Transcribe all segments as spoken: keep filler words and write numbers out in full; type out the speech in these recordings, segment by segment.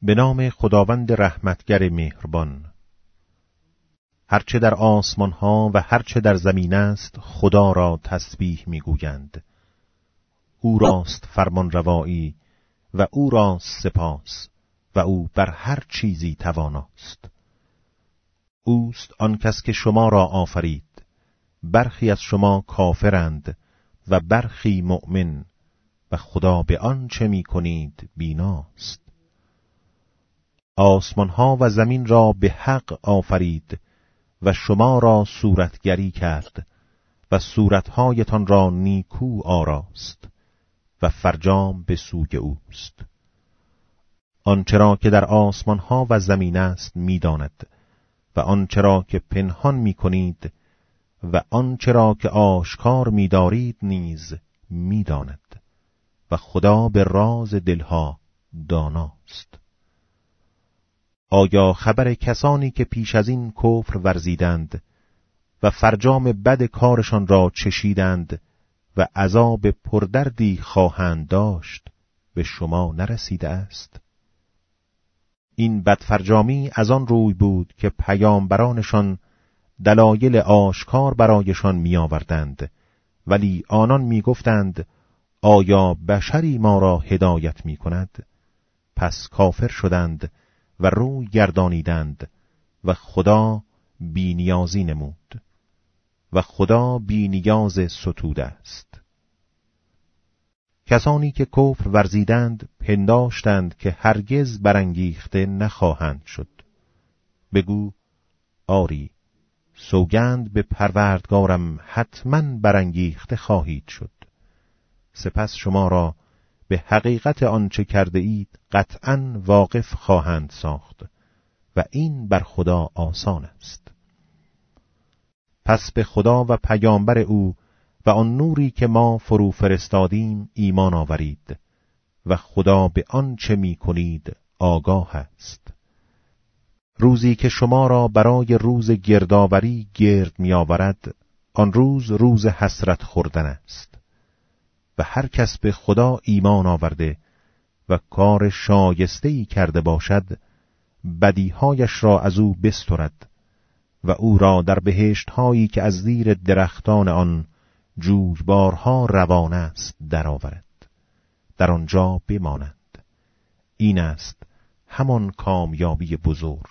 به نام خداوند رحمتگر مهربان. هرچه در آسمان ها و هرچه در زمین است خدا را تسبیح میگویند. او راست فرمان روایی و او راست سپاس و او بر هر چیزی تواناست. اوست آن کس که شما را آفرید. برخی از شما کافرند و برخی مؤمن و خدا به آن چه می کنید بیناست. آسمان ها و زمین را به حق آفرید و شما را صورتگری کرد و صورتهایتان را نیکو آراست و فرجام به سوی اوست. آنچه را که در آسمان ها و زمین است می داند و آنچه را که پنهان می کنید و آنچه را که آشکار می دارید نیز می داند و خدا به راز دلها داناست. آیا خبر کسانی که پیش از این کفر ورزیدند و فرجام بد کارشان را چشیدند و عذاب پردردی خواهند داشت به شما نرسیده است؟ این بدفرجامی از آن روی بود که پیامبرانشان دلایل آشکار برایشان می آوردند، ولی آنان می گفتند آیا بشری ما را هدایت می کند؟ پس کافر شدند و روی گردانیدند و خدا بی نیازی نمود و خدا بی نیاز ستوده است. کسانی که کفر ورزیدند پنداشتند که هرگز برانگیخته نخواهند شد. بگو آری، سوگند به پروردگارم حتما برانگیخته خواهید شد. سپس شما را به حقیقت آنچه کرده اید قطعاً واقف خواهند ساخت و این بر خدا آسان است. پس به خدا و پیامبر او و آن نوری که ما فرو فرستادیم ایمان آورید و خدا به آن چه می کنید آگاه است. روزی که شما را برای روز گردآوری گرد می آورد، آن روز روز حسرت خوردن است و هر کس به خدا ایمان آورده و کار شایسته‌ای کرده باشد بدیهایش را از او بسترد و او را در بهشت‌هایی که از زیر درختان آن جویبارها روان است درآورد، در آنجا بمانند. این است همان کامیابی بزرگ.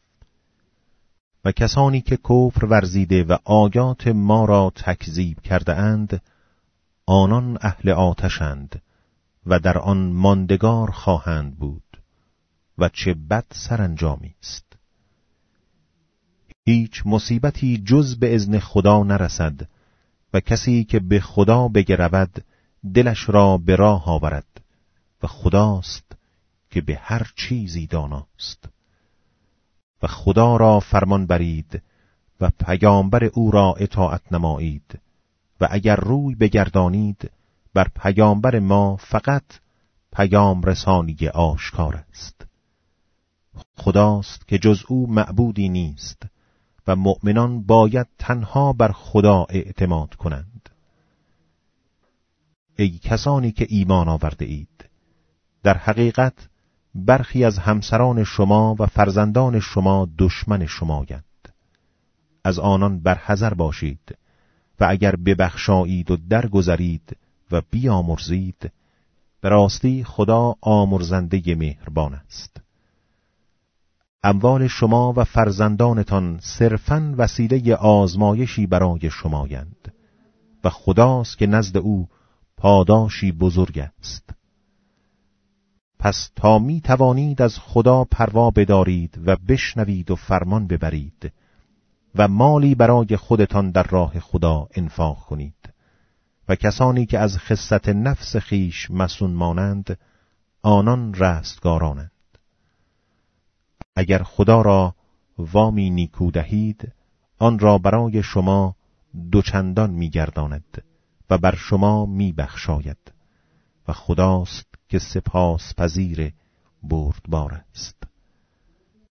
و کسانی که کفر ورزیده و آیات ما را تکذیب کرده اند آنان اهل آتشند و در آن ماندگار خواهند بود و چه بد سرانجامی است. هیچ مصیبتی جز به اذن خدا نرسد و کسی که به خدا بگرود دلش را به راه آورد و خداست که به هر چیزی داناست. و خدا را فرمان برید و پیامبر او را اطاعت نمایید و اگر روی بگردانید بر پیامبر ما فقط پیام رسانی آشکار است. خداست که جز او معبودی نیست و مؤمنان باید تنها بر خدا اعتماد کنند. ای کسانی که ایمان آورده اید، در حقیقت برخی از همسران شما و فرزندان شما دشمن شمایند. از آنان برحذر باشید و اگر ببخشایید و درگذرید و بیامرزید، به راستی خدا آمرزنده مهربان است. اموال شما و فرزندانتان صرفاً وسیله آزمایشی برای شمایند و خداست که نزد او پاداشی بزرگ است. پس تا می توانید از خدا پروا بدارید و بشنوید و فرمان ببرید و مالی برای خودتان در راه خدا انفاق کنید و کسانی که از خست نفس خیش مسون مانند آنان رستگارانند. اگر خدا را وامی نیکو دهید آن را برای شما دوچندان می گرداند و بر شما می بخشاید و خداست که سپاس پذیر بردبار است،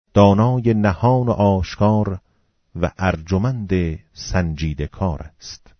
دانای نهان و آشکار و ارجمند سنجیده کار است.